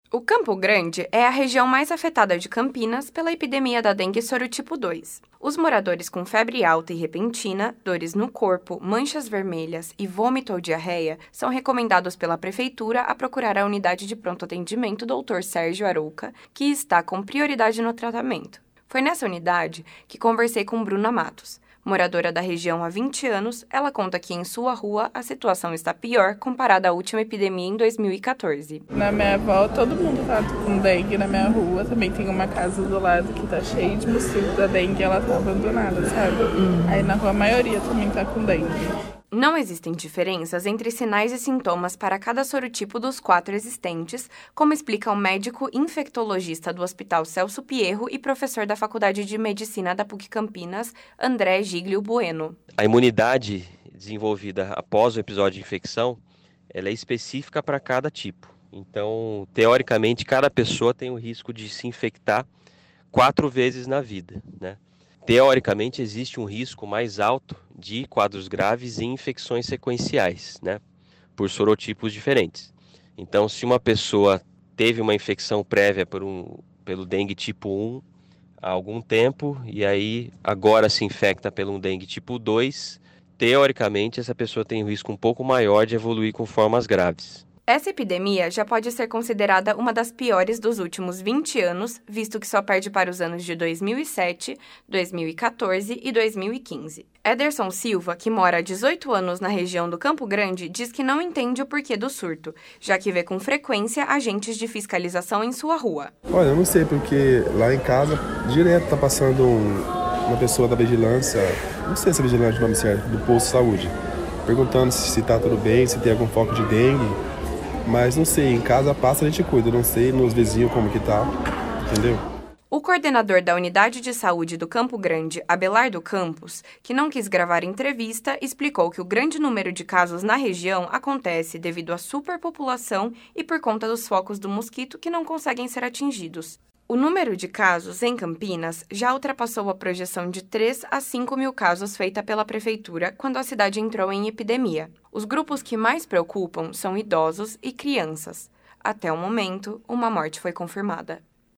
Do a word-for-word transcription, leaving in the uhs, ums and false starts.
O Campo Grande é a região mais afetada de Campinas pela epidemia da dengue sorotipo dois. Os moradores com febre alta e repentina, dores no corpo, manchas vermelhas e vômito ou diarreia são recomendados pela prefeitura a procurar a unidade de pronto atendimento doutor Sérgio Arouca, que está com prioridade no tratamento. Foi nessa unidade que conversei com Bruna Matos. Moradora da região há vinte anos, ela conta que em sua rua a situação está pior comparada à última epidemia em dois mil e quatorze. Na minha avó, todo mundo tá com dengue na minha rua. Também tem uma casa do lado que tá cheia de mosquitos da dengue e ela tá abandonada, sabe? Uhum. Aí na rua a maioria também tá com dengue. Não existem diferenças entre sinais e sintomas para cada sorotipo dos quatro existentes, como explica o médico infectologista do Hospital Celso Pierro e professor da Faculdade de Medicina da PUC Campinas, André Giglio Bueno. A imunidade desenvolvida após o episódio de infecção, ela é específica para cada tipo. Então, teoricamente, cada pessoa tem o risco de se infectar quatro vezes na vida, né? Teoricamente, existe um risco mais alto de quadros graves e infecções sequenciais, né, por sorotipos diferentes. Então, se uma pessoa teve uma infecção prévia por um, pelo dengue tipo um há algum tempo, e aí agora se infecta pelo dengue tipo dois, teoricamente, essa pessoa tem um risco um pouco maior de evoluir com formas graves. Essa epidemia já pode ser considerada uma das piores dos últimos vinte anos, visto que só perde para os anos de dois mil e sete, dois mil e quatorze e dois mil e quinze. Ederson Silva, que mora há dezoito anos na região do Campo Grande, diz que não entende o porquê do surto, já que vê com frequência agentes de fiscalização em sua rua. Olha, eu não sei, porque lá em casa, direto tá passando um, uma pessoa da vigilância, não sei se é vigilante o nome certo, do posto de saúde, perguntando se, se tá tudo bem, se tem algum foco de dengue. Mas não sei, em casa passa, a gente cuida, não sei nos vizinhos como que tá, entendeu? O coordenador da Unidade de Saúde do Campo Grande, Abelardo Campos, que não quis gravar entrevista, explicou que o grande número de casos na região acontece devido à superpopulação e por conta dos focos do mosquito que não conseguem ser atingidos. O número de casos em Campinas já ultrapassou a projeção de três a cinco mil casos feita pela Prefeitura quando a cidade entrou em epidemia. Os grupos que mais preocupam são idosos e crianças. Até o momento, uma morte foi confirmada.